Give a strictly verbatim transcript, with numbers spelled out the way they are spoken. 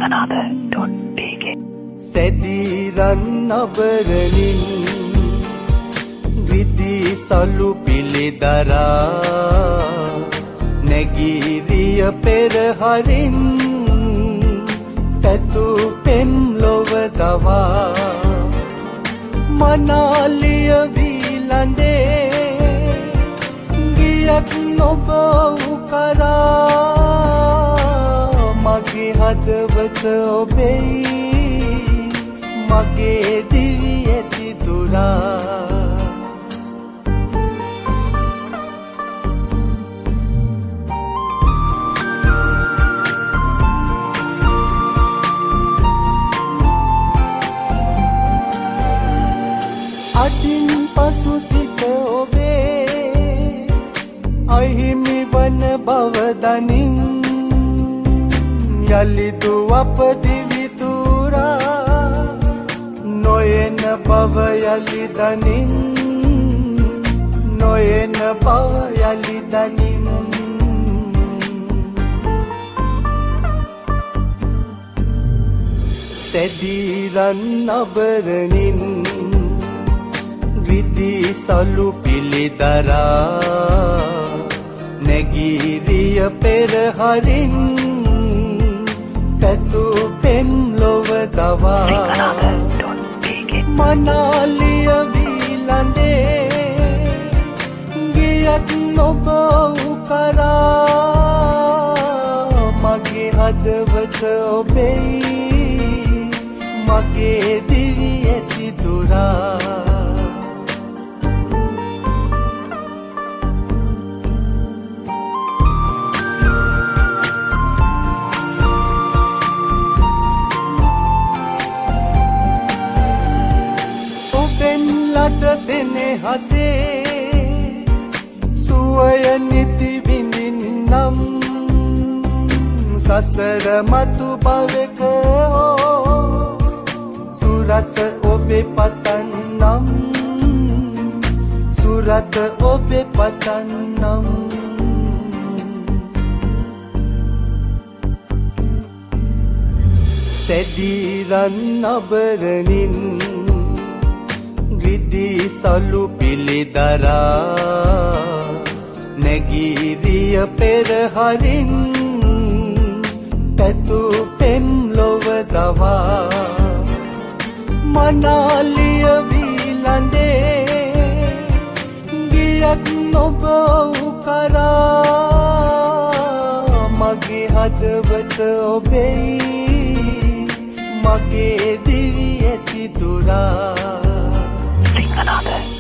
Singanada dot d k සැදීරන් අබරණින් විදි සලු පිළිදරා නැගීරිය පෙරහරින් පැතු පෙම් ලොව දවා මනාලිය වීලඳේ ගියත් නොබ උකරා මගේ හදවත ඔබෙයි මගේ දිවි ඇති දුරා අදින් පසු සිත ඔබේ අහිමි වන බව දනින් යලිදු අප දිවි දුරා නොයන බව යලි දනින් නොයන බව යලි දනින් සැදීරන් අබරණින් විදි සලු පිළිදරා නැගීරිය පෙරහරින් පැතු පෙම් ලොව දවා මනාලිය වීලඳේ ගියත් නොබ උකරා මගේ හදවත ඔබෙයි මගේ දිවි ඇති දුරා ලද සෙනෙහසේ සුවය නිති විඳින්නම් සසර මතු භවෙක සුරත ඔබේ පතන්නම් සුරත ඔබේ පතන්නම් සැදීරන් අබරණින් විදි සලු පිළිදරා නැගීරිය පෙරහරින් පැතු පෙම් ලොව දවා මනාලිය වීලඳේ ගියත් නොබ උකරා මගේ හදවත ඔබෙයි මගේ දිවි ඇති දුරා Singanada